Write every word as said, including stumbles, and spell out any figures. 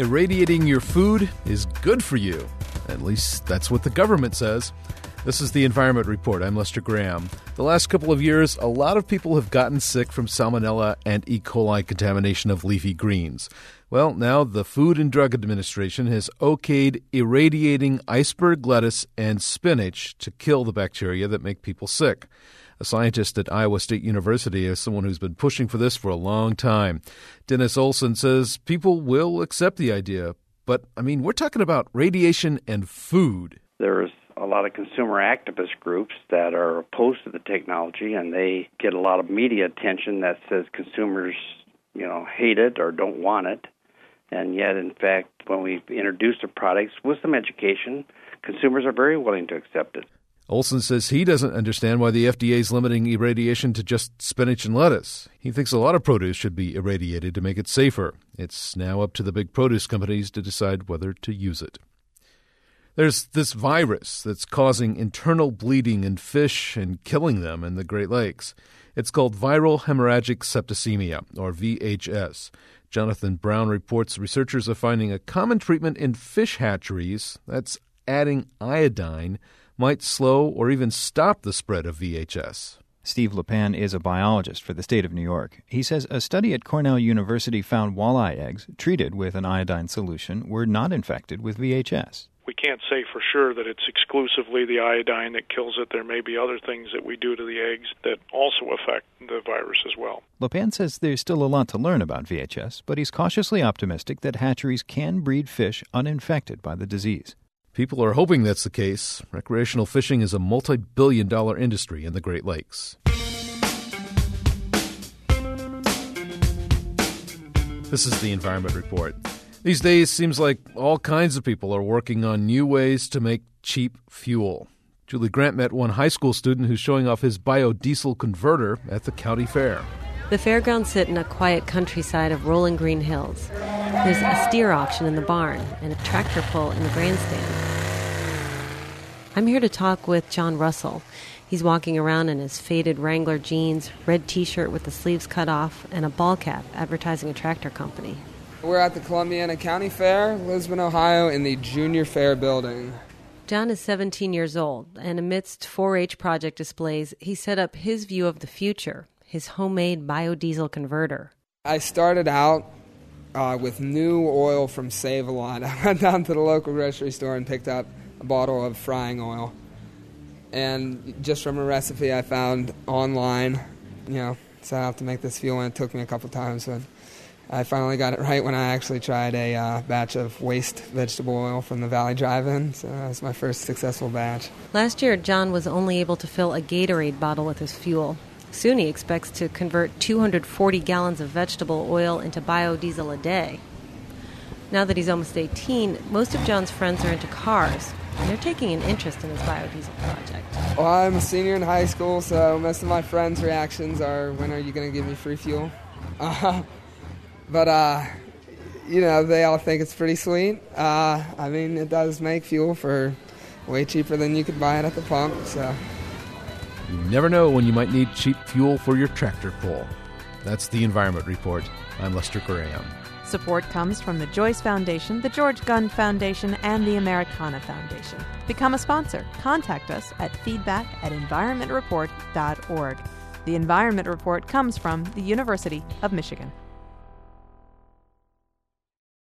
Irradiating your food is good for you. At least that's what the government says. This is the Environment Report. I'm Lester Graham. The last couple of years, a lot of people have gotten sick from salmonella and E. coli contamination of leafy greens. Well, now the Food and Drug Administration has okayed irradiating iceberg lettuce and spinach to kill the bacteria that make people sick. A scientist at Iowa State University is someone who's been pushing for this for a long time. Dennis Olson says people will accept the idea. But, I mean, we're talking about radiation and food. There's a lot of consumer activist groups that are opposed to the technology, and they get a lot of media attention that says consumers, you know, hate it or don't want it. And yet, in fact, when we introduce the products with some education, consumers are very willing to accept it. Olson says he doesn't understand why the F D A is limiting irradiation to just spinach and lettuce. He thinks a lot of produce should be irradiated to make it safer. It's now up to the big produce companies to decide whether to use it. There's this virus that's causing internal bleeding in fish and killing them in the Great Lakes. It's called viral hemorrhagic septicemia, or V H S. Jonathan Brown reports researchers are finding a common treatment in fish hatcheries, that's adding iodine, might slow or even stop the spread of V H S. Steve LePan is a biologist for the state of New York. He says a study at Cornell University found walleye eggs treated with an iodine solution were not infected with V H S. We can't say for sure that it's exclusively the iodine that kills it. There may be other things that we do to the eggs that also affect the virus as well. LePan says there's still a lot to learn about V H S, but he's cautiously optimistic that hatcheries can breed fish uninfected by the disease. People are hoping that's the case. Recreational fishing is a multi-billion dollar industry in the Great Lakes. This is the Environment Report. These days, seems like all kinds of people are working on new ways to make cheap fuel. Julie Grant met one high school student who's showing off his biodiesel converter at the county fair. The fairgrounds sit in a quiet countryside of rolling green hills. There's a steer auction in the barn and a tractor pull in the grandstand. I'm here to talk with John Russell. He's walking around in his faded Wrangler jeans, red T-shirt with the sleeves cut off, and a ball cap advertising a tractor company. We're at the Columbiana County Fair, Lisbon, Ohio, in the Junior Fair building. John is seventeen years old, and amidst four H project displays, he set up his view of the future, his homemade biodiesel converter. I started out uh, with new oil from Save-A-Lot. I went down to the local grocery store and picked up a bottle of frying oil. And just from a recipe I found online, you know, set out to make this fuel, and it took me a couple times, but I finally got it right when I actually tried a uh, batch of waste vegetable oil from the Valley Drive-In. So that was my first successful batch. Last year, John was only able to fill a Gatorade bottle with his fuel. Soon he expects to convert two hundred forty gallons of vegetable oil into biodiesel a day. Now that he's almost eighteen, most of John's friends are into cars, and they're taking an interest in his biodiesel project. Well, I'm a senior in high school, so most of my friends' reactions are, when are you going to give me free fuel? Uh, but, uh, you know, they all think it's pretty sweet. Uh, I mean, it does make fuel for way cheaper than you could buy it at the pump, so... You never know when you might need cheap fuel for your tractor pull. That's the Environment Report. I'm Lester Graham. Support comes from the Joyce Foundation, the George Gund Foundation, and the Americana Foundation. Become a sponsor. Contact us at feedback at environment report dot org. The Environment Report comes from the University of Michigan.